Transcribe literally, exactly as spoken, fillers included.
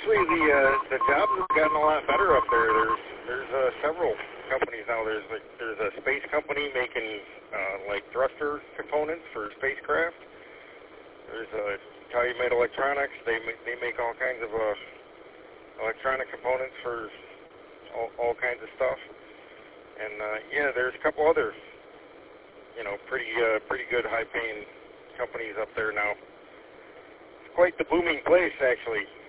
actually, the uh, the jobs have gotten a lot better up there. There's there's uh, several companies now. There's like there's a space company making uh, like thruster components for spacecraft. There's uh, Calumet Electronics. They make, they make all kinds of uh, electronic components for all, all kinds of stuff. And uh, yeah, there's a couple other, you know, pretty uh, pretty good high-paying companies up there now. It's quite the booming place, actually.